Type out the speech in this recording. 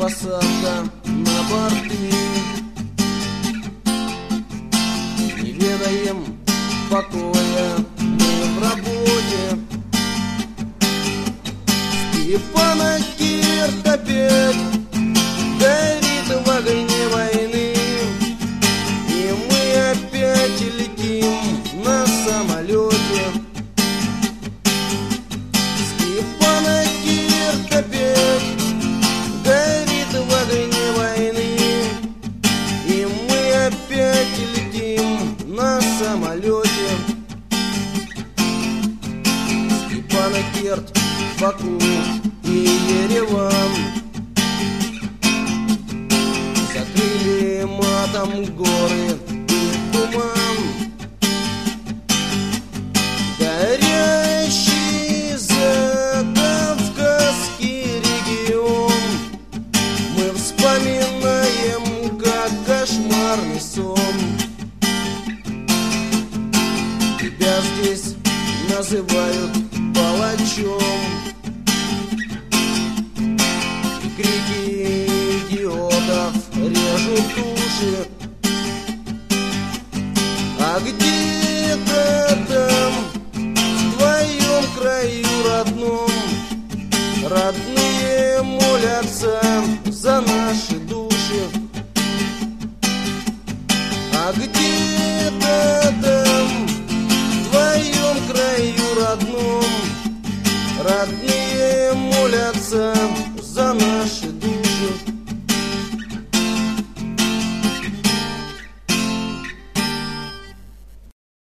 посадка на борты. Не ведаем покоя мы в работе. Степана Кирт опять горит в огне войны, и мы опять летим на самолете. Степана Кирт опять горит в огне войны, и мы опять летим на самолете. Степана Кирт, Баку и Ереван закрыли матом горы и туман. Горящий Закавказский регион мы вспоминаем как кошмарный сон. Тебя здесь называют палачом. Крики идиотов режут уши. А где